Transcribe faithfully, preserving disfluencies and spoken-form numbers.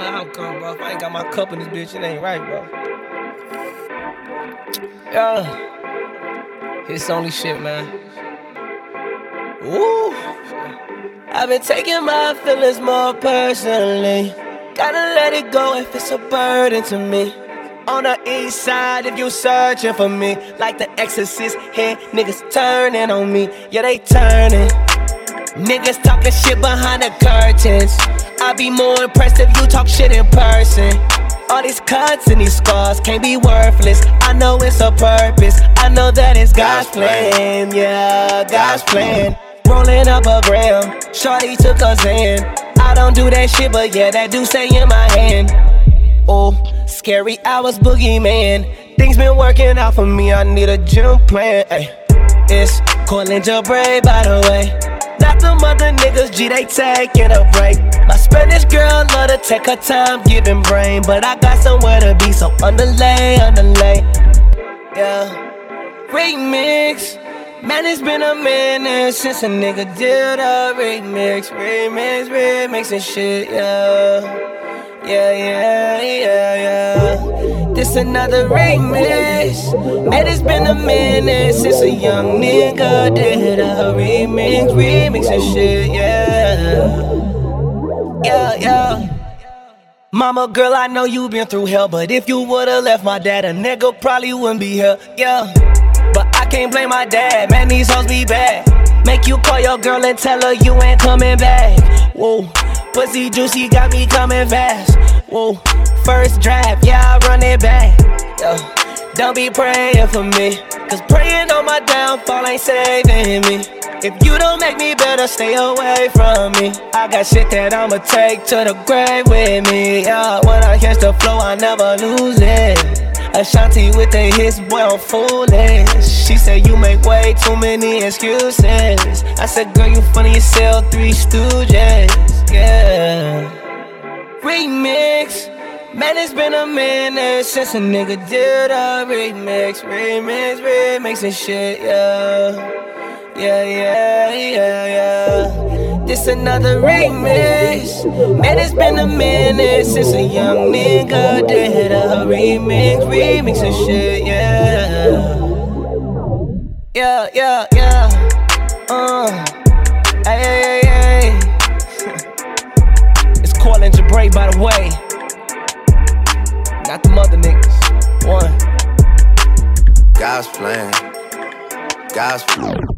how come, bro? If I ain't got my cup in this bitch, it ain't right, bro. Yeah. It's only shit, man. Ooh. I've been taking my feelings more personally. Gotta let it go if it's a burden to me. On the east side, if you searching for me, like the Exorcist, here niggas turning on me. Yeah, they turning. Niggas talking shit behind the curtains. I'd be more impressed if you talk shit in person. All these cuts and these scars can't be worthless. I know it's a purpose. I know that it's God's plan. Yeah, God's plan. Rolling up a gram, shorty took us in. I don't do that shit, but yeah, that do say in my hand. Oh, scary hours, boogeyman. Things been working out for me, I need a gym plan. Ay, it's Courtland Jabray, by the way. Not the mother niggas, G, they taking a break. My Spanish girl love to take her time giving brain, but I got somewhere to be, so underlay, underlay. Yeah, remix. Man, it's been a minute since a nigga did a remix, remix, remix and shit, yeah. Yeah, yeah, yeah, yeah. This another remix. Man, it's been a minute since a young nigga did a remix, remix and shit, yeah. Yeah, yeah. Mama, girl, I know you been through hell, but if you would've left my dad, a nigga probably wouldn't be here, yeah. But I can't blame my dad, man, these hoes be bad. Make you call your girl and tell her you ain't coming back. Whoa, pussy juicy got me coming fast. Whoa, first draft, yeah, I run it back. Yo, don't be praying for me, cause praying on my downfall ain't saving me. If you don't make me better, stay away from me. I got shit that I'ma take to the grave with me. Yeah, when I catch the flow, I never lose it. Ashanti with the hits, boy, I'm foolish. She said you make way too many excuses. I said, girl, you funny as hell, Three Stooges, yeah. Remix. Man, it's been a minute since a nigga did a remix, remix, remix and shit, yeah. Yeah, yeah, yeah, yeah. This another remix. Man, it's been a minute since a young nigga did a remix, remix and shit, yeah. Yeah, yeah, yeah. Uh, hey, hey, hey, hey. It's Courtland Jabray, by the way. Not the mother niggas. One. God's plan. God's plan.